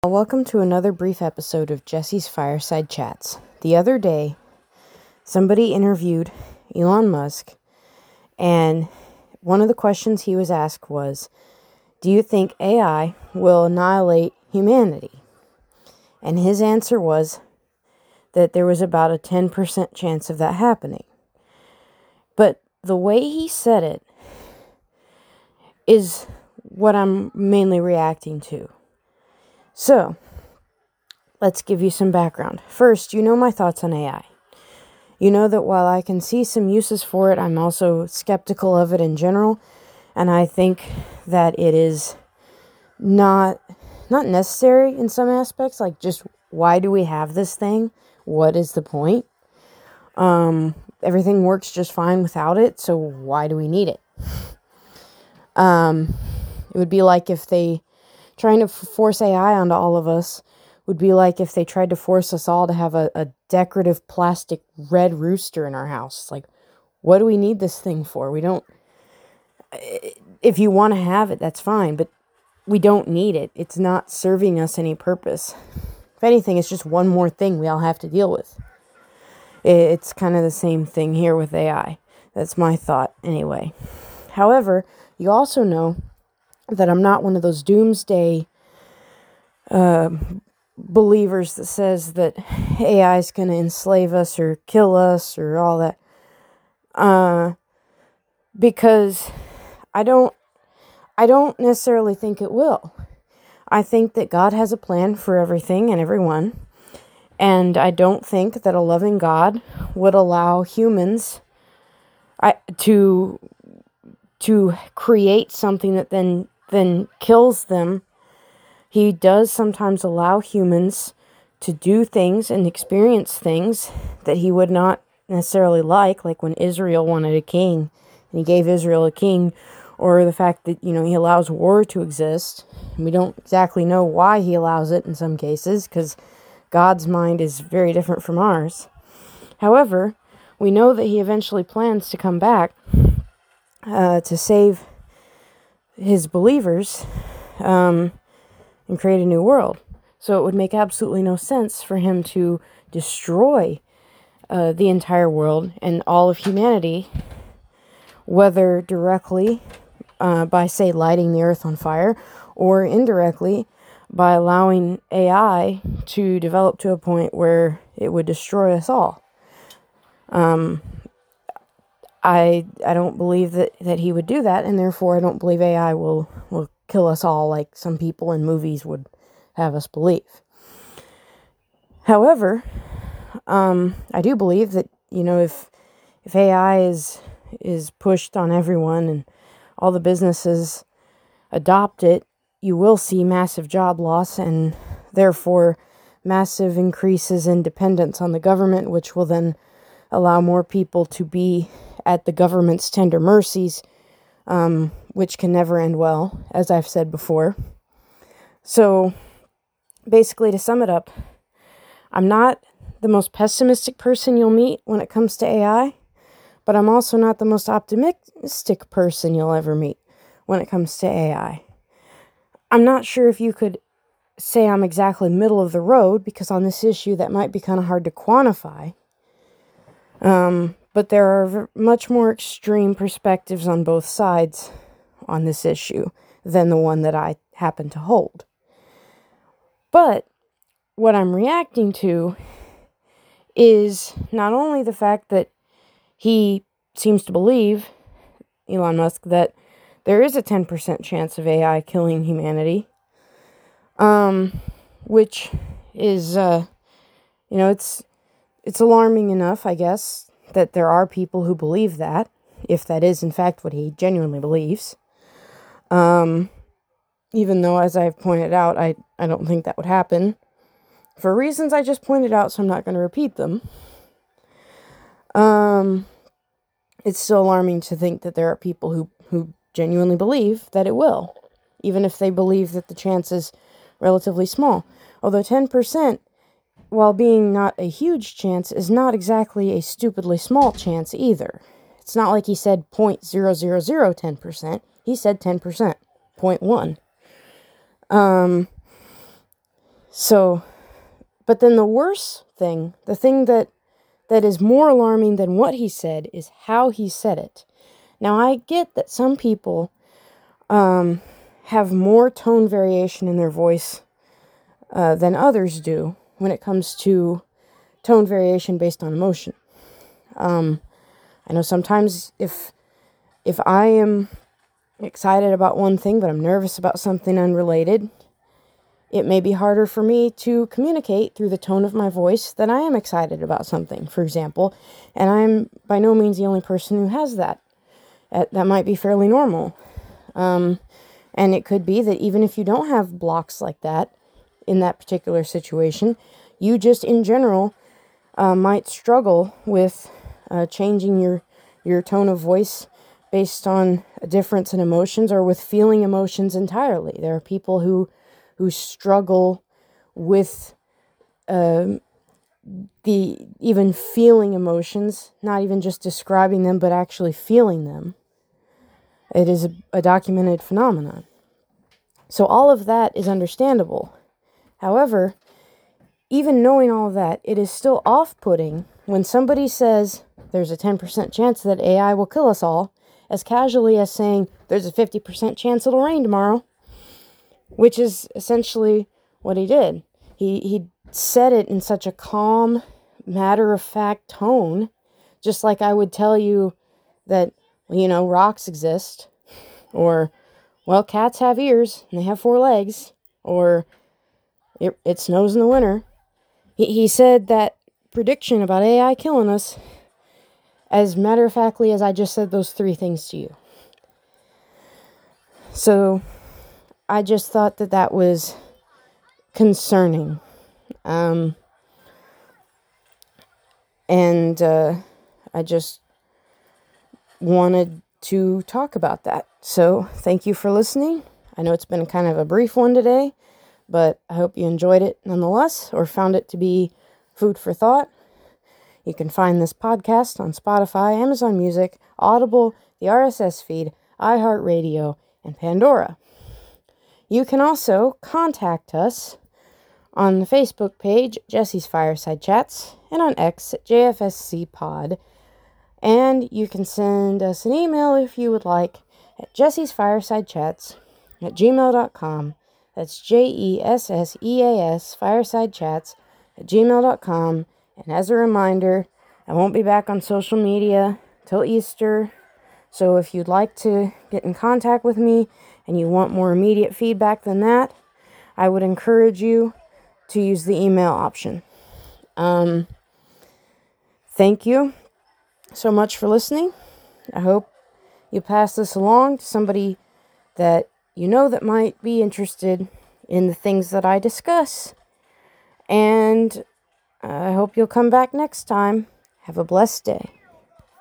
Welcome to another brief episode of Jesse's Fireside Chats. The other day, somebody interviewed Elon Musk, and one of the questions he was asked was, do you think AI will annihilate humanity? And his answer was that there was about a 10% chance of that happening. But the way he said it is what I'm mainly reacting to. So, let's give you some background. First, you know my thoughts on AI. You know that while I can see some uses for it, I'm also skeptical of it in general, and I think that it is not necessary in some aspects. Like, just why do we have this thing? What is the point? Everything works just fine without it, so why do we need it? It would be like if they trying to force AI onto all of us would be like if they tried to force us all to have a decorative plastic red rooster in our house. Like, what do we need this thing for? We don't... If you want to have it, that's fine, but we don't need it. It's not serving us any purpose. If anything, it's just one more thing we all have to deal with. It's kind of the same thing here with AI. That's my thought, anyway. However, you also know that I'm not one of those doomsday believers that says that AI is going to enslave us or kill us or all that. Because I don't necessarily think it will. I think that God has a plan for everything and everyone. And I don't think that a loving God would allow humans to create something that then kills them. He does sometimes allow humans to do things and experience things that he would not necessarily like when Israel wanted a king and he gave Israel a king, or the fact that, he allows war to exist. And we don't exactly know why he allows it in some cases, because God's mind is very different from ours. However, we know that he eventually plans to come back to save his believers and create a new world. So it would make absolutely no sense for him to destroy the entire world and all of humanity, whether directly by, say, lighting the earth on fire, or indirectly by allowing AI to develop to a point where it would destroy us all. I don't believe that he would do that, and therefore I don't believe AI will kill us all like some people in movies would have us believe. However, I do believe that, if AI is pushed on everyone and all the businesses adopt it, you will see massive job loss and therefore massive increases in dependence on the government, which will then allow more people to be at the government's tender mercies, which can never end well, as I've said before. So, basically, to sum it up, I'm not the most pessimistic person you'll meet when it comes to AI, but I'm also not the most optimistic person you'll ever meet when it comes to AI. I'm not sure if you could say I'm exactly middle of the road, because on this issue that might be kind of hard to quantify. But there are much more extreme perspectives on both sides on this issue than the one that I happen to hold. But what I'm reacting to is not only the fact that he seems to believe, Elon Musk, that there is a 10% chance of AI killing humanity, which is, it's alarming enough, I guess, that there are people who believe that, if that is in fact what he genuinely believes. Even though, as I've pointed out, I don't think that would happen, for reasons I just pointed out, so I'm not going to repeat them. It's still alarming to think that there are people who genuinely believe that it will, even if they believe that the chance is relatively small. Although 10%, while being not a huge chance, is not exactly a stupidly small chance either. It's not like he said 0.0010%. He said 10%, 0.1. So, but then the worst thing, the thing that is more alarming than what he said, is how he said it. Now, I get that some people have more tone variation in their voice than others do when it comes to tone variation based on emotion. I know sometimes if I am excited about one thing but I'm nervous about something unrelated, it may be harder for me to communicate through the tone of my voice that I am excited about something, for example, and I'm by no means the only person who has that. That might be fairly normal. And it could be that even if you don't have blocks like that in that particular situation, you just in general might struggle with changing your tone of voice based on a difference in emotions, or with feeling emotions entirely. There are people who struggle with the even feeling emotions, not even just describing them, but actually feeling them. It is a documented phenomenon. So all of that is understandable. However, even knowing all of that, it is still off-putting when somebody says there's a 10% chance that AI will kill us all, as casually as saying there's a 50% chance it'll rain tomorrow, which is essentially what he did. He said it in such a calm, matter-of-fact tone, just like I would tell you that, rocks exist, or, well, cats have ears and they have 4 legs, or it snows in the winter. He said that prediction about AI killing us as matter-of-factly as I just said those 3 things to you. So I just thought that was concerning. And I just wanted to talk about that. So thank you for listening. I know it's been kind of a brief one today, but I hope you enjoyed it nonetheless, or found it to be food for thought. You can find this podcast on Spotify, Amazon Music, Audible, the RSS feed, iHeartRadio, and Pandora. You can also contact us on the Facebook page, Jesse's Fireside Chats, and on X at JFSC Pod. And you can send us an email if you would like at jessesfiresidechats@gmail.com. That's JESSEAS firesidechats@gmail.com. And as a reminder, I won't be back on social media till Easter. So if you'd like to get in contact with me and you want more immediate feedback than that, I would encourage you to use the email option. Thank you so much for listening. I hope you pass this along to somebody that you know that might be interested in the things that I discuss. And I hope you'll come back next time. Have a blessed day.